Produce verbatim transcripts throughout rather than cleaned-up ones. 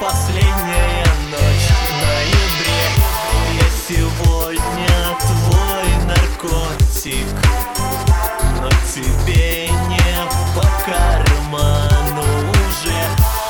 последняя ночь в ноябре. Я сегодня твой наркотик, но тебе не по карману уже.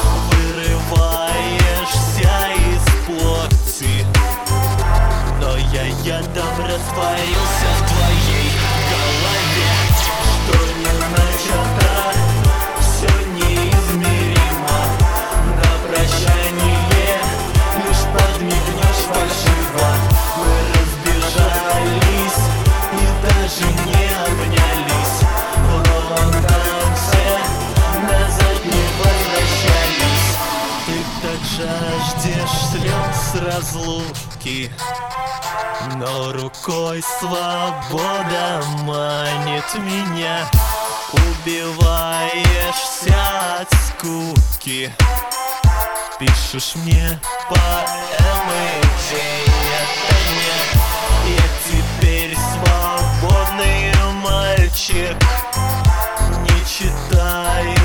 Вырываешься из плоти, но я ядом растворился в твоей голове. Что не начато, все неизмеримо. На прощание лишь подмигнешь фальшиво. Мы разбежались и даже не обнялись. В новом танце назад не возвращались. Ты так жаждешь слез разлуки, но рукой свобода манит меня. Убиваешься от скуки, пишешь мне поэмы день ото дня. Я теперь свободный мальчик, не читаю